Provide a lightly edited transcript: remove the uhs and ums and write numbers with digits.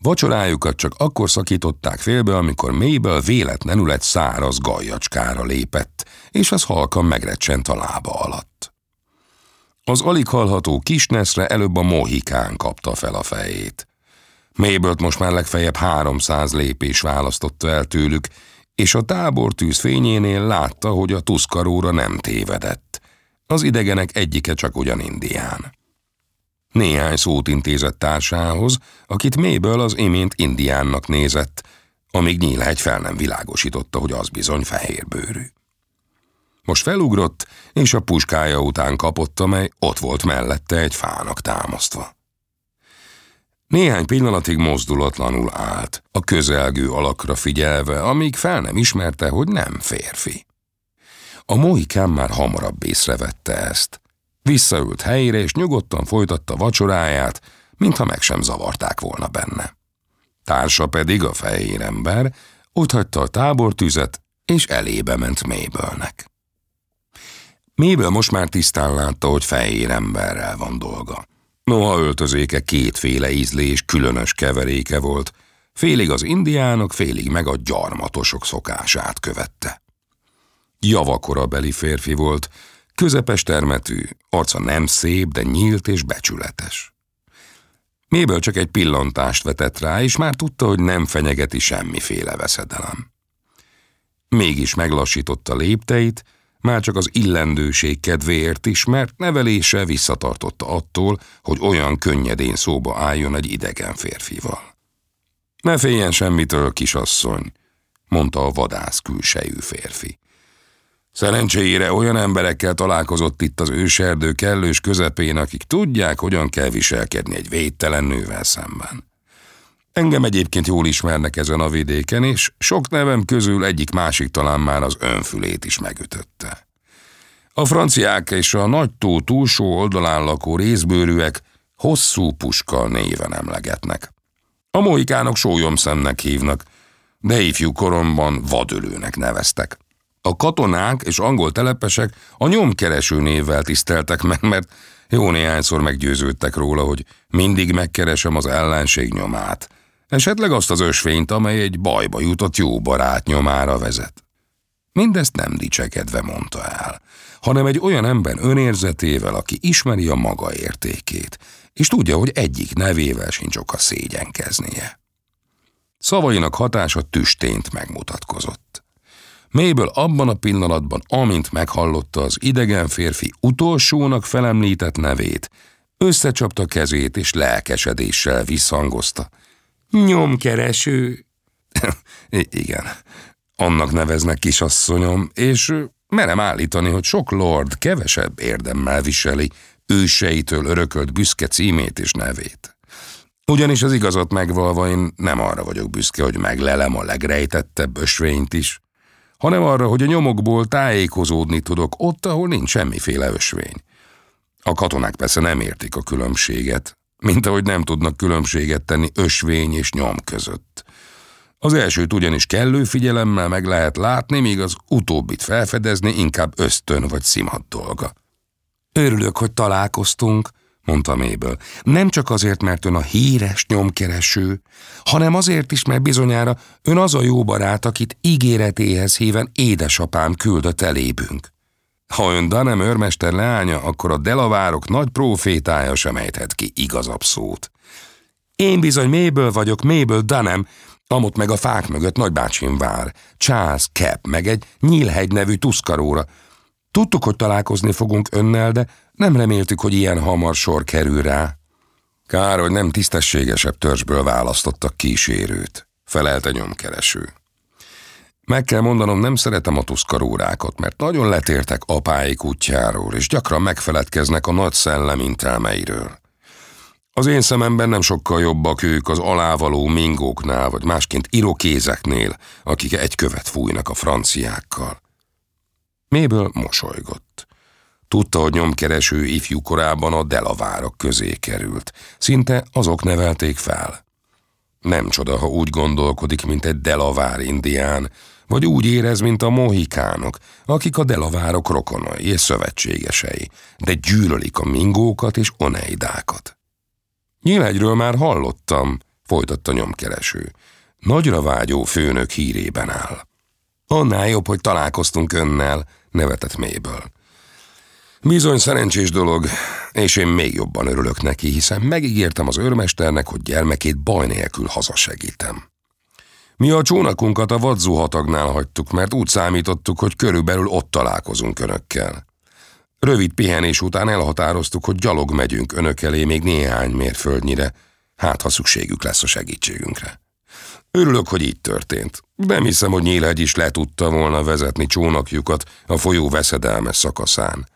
Vacsorájukat csak akkor szakították félbe, amikor Mabel véletlenül egy száraz gajjacskára lépett, és az halkan megrecsent a lába alatt. Az alig hallható kisneszre előbb a mohikán kapta fel a fejét. Mabelt most már legfeljebb 300 lépés választotta el tőlük, és a tábortűz fényénél látta, hogy a tuszkaróra nem tévedett. Az idegenek egyike csak ugyan indián. Néhány szót intézett társához, akit Mabel az imént indiánnak nézett, amíg Nyílhegy fel nem világosította, hogy az bizony fehérbőrű. Most felugrott, és a puskája után kapott, amely ott volt mellette egy fának támasztva. Néhány pillanatig mozdulatlanul állt, a közelgő alakra figyelve, amíg fel nem ismerte, hogy nem férfi. A mohikán már hamarabb észrevette ezt. Visszaült helyére, és nyugodtan folytatta vacsoráját, mintha meg sem zavarták volna benne. Társa pedig, a fehér ember, otthagyta a tábortüzet, és elébe ment Mabelnek. Mabel most már tisztán látta, hogy fehér emberrel van dolga. Noha öltözéke kétféle ízlés, különös keveréke volt, félig az indiánok, félig meg a gyarmatosok szokását követte. Javakorabeli férfi volt, közepes termetű, arca nem szép, de nyílt és becsületes. Mabel csak egy pillantást vetett rá, és már tudta, hogy nem fenyegeti semmiféle veszedelem. Mégis meglassította lépteit, már csak az illendőség kedvéért is, mert nevelése visszatartotta attól, hogy olyan könnyedén szóba álljon egy idegen férfival. Ne féljen semmitől, kisasszony, mondta a vadász külsejű férfi. Szerencsére olyan emberekkel találkozott itt az őserdő kellős közepén, akik tudják, hogyan kell viselkedni egy védtelen nővel szemben. Engem egyébként jól ismernek ezen a vidéken, és sok nevem közül egyik-másik talán már az önfülét is megütötte. A franciák és a nagy tó túlsó oldalán lakó részbőrűek Hosszú Puska néven emlegetnek. A mohikánok Sólyomszemnek hívnak, de ifjú koromban Vadölőnek neveztek. A katonák és angol telepesek a Nyomkereső névvel tiszteltek meg, mert jó néhányszor meggyőződtek róla, hogy mindig megkeresem az ellenség nyomát, esetleg azt az ösvényt, amely egy bajba jutott jó barát nyomára vezet. Mindezt nem dicsekedve mondta el, hanem egy olyan ember önérzetével, aki ismeri a maga értékét, és tudja, hogy egyik nevével sincs oka szégyenkeznie. Szavainak hatása tüstént megmutatkozott. Mabel abban a pillanatban, amint meghallotta az idegen férfi utolsónak felemlített nevét, összecsapta kezét és lelkesedéssel visszhangozta. Nyomkereső! Igen, annak neveznek, kisasszonyom, és merem állítani, hogy sok lord kevesebb érdemmel viseli őseitől örökölt büszke címét és nevét. Ugyanis az igazat megvalva én nem arra vagyok büszke, hogy meglelem a legrejtettebb ösvényt is, hanem arra, hogy a nyomokból tájékozódni tudok ott, ahol nincs semmiféle ösvény. A katonák persze nem értik a különbséget, mint ahogy nem tudnak különbséget tenni ösvény és nyom között. Az elsőt ugyanis kellő figyelemmel meg lehet látni, míg az utóbbit felfedezni inkább ösztön vagy szimat dolga. Örülök, hogy találkoztunk, mondta Mabel. Nem csak azért, mert ön a híres nyomkereső, hanem azért is, mert bizonyára ön az a jó barát, akit ígéretéhez híven édesapám küldött elébünk. Ha ön Danem őrmester leánya, akkor a delavárok nagy prófétája sem ejthet ki igazabb szót. Én bizony Mabel vagyok, Mabel Danem, amott meg a fák mögött nagybácsim vár, Charles Cap, meg egy Nyílhegy nevű tuszkaróra. Tudtuk, hogy találkozni fogunk önnel, de nem reméltük, hogy ilyen hamar sor kerül rá. Kár, hogy nem tisztességesebb törzsből választottak kísérőt, felelte nyomkereső. Meg kell mondanom, nem szeretem a tuszkarórákat, mert nagyon letértek apáik útjáról, és gyakran megfeledkeznek a nagy szellem intelmeiről. Az én szememben nem sokkal jobbak ők az alávaló mingóknál, vagy másként irokézeknél, akik egy követ fújnak a franciákkal. Mabel mosolygott. Tudta, hogy nyomkereső ifjú korában a delavárok közé került. Szinte azok nevelték fel. Nem csoda, ha úgy gondolkodik, mint egy delavár indián, vagy úgy érez, mint a mohikánok, akik a delavárok rokonai és szövetségesei, de gyűlölik a mingókat és oneidákat. Nyílhegyről már hallottam, folytatta nyomkereső. Nagyra vágyó főnök hírében áll. Annál jobb, hogy találkoztunk önnel, nevetett Mabel. Bizony szerencsés dolog, és én még jobban örülök neki, hiszen megígértem az őrmesternek, hogy gyermekét baj nélkül hazasegítem. Mi a csónakunkat a vadzuhatagnál hagytuk, mert úgy számítottuk, hogy körülbelül ott találkozunk önökkel. Rövid pihenés után elhatároztuk, hogy gyalog megyünk önök elé még néhány mérföldnyire, hát ha szükségük lesz a segítségünkre. Örülök, hogy így történt. Nem hiszem, hogy Nyílhegy is le tudta volna vezetni csónakjukat a folyó veszedelmes szakaszán.